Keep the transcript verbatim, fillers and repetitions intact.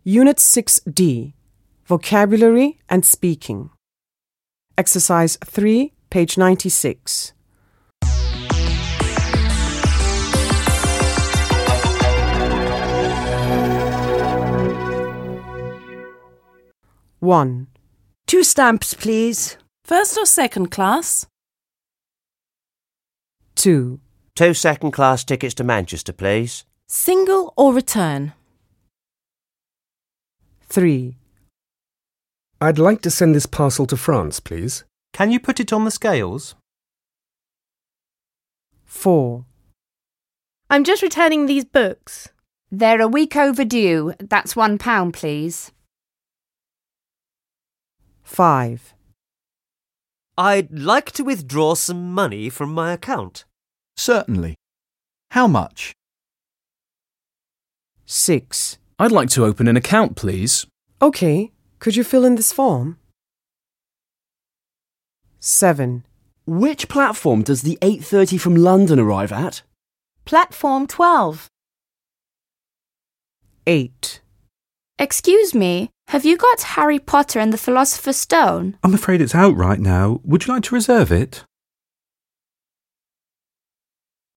Unit six D, Vocabulary and Speaking. Exercise three, page ninety-six. one. Two stamps, please. First or second class? two. Two second-class tickets to Manchester, please. Single or return? three. I'd like to send this parcel to France, please. Can you put it on the scales? four. I'm just returning these books. They're a week overdue. That's one pound, please. five. I'd like to withdraw some money from my account. Certainly. How much? six. I'd like to open an account, please. Okay, could you fill in this form? seven. Which platform does the eight thirty from London arrive at? Platform twelve. eight. Excuse me, have you got Harry Potter and the Philosopher's Stone? I'm afraid it's out right now. Would you like to reserve it?